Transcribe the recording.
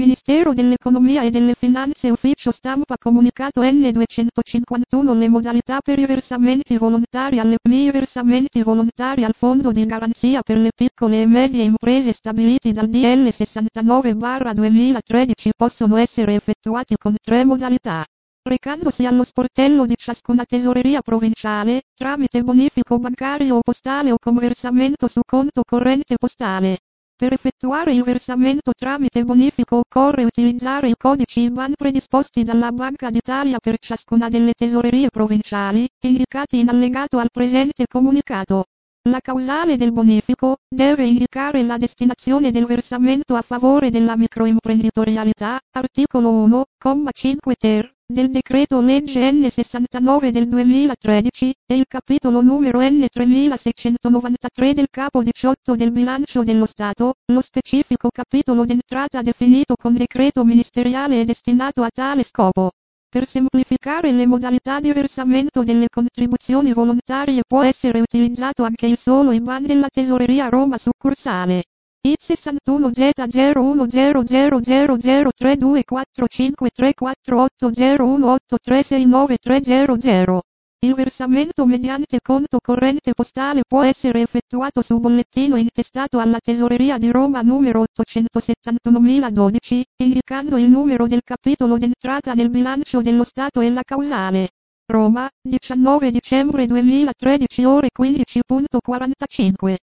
Ministero dell'Economia e delle Finanze Ufficio Stampa Comunicato N251 Le modalità per i versamenti volontari alle PMI. I versamenti volontari al Fondo di Garanzia per le Piccole e Medie Imprese stabiliti dal DL 69/2013 possono essere effettuati con tre modalità. Recandosi allo sportello di ciascuna tesoreria provinciale, tramite bonifico bancario o postale o con versamento su conto corrente postale. Per effettuare il versamento tramite bonifico occorre utilizzare i codici IBAN predisposti dalla Banca d'Italia per ciascuna delle tesorerie provinciali, indicati in allegato al presente comunicato. La causale del bonifico deve indicare la destinazione del versamento a favore della microimprenditorialità, articolo 1, comma 5 ter, del decreto legge N 69 del 2013, e il capitolo numero N 3693 del capo 18 del bilancio dello Stato, lo specifico capitolo d'entrata definito con decreto ministeriale e destinato a tale scopo. Per semplificare le modalità di versamento delle contribuzioni volontarie può essere utilizzato anche il solo IBAN della Tesoreria Roma succursale. IT 61 Z01000003245348018369300. Il versamento mediante conto corrente postale può essere effettuato su bollettino intestato alla Tesoreria di Roma numero 871012, indicando il numero del capitolo d'entrata nel bilancio dello Stato e la causale. Roma, 19 dicembre 2013 ore 15:45.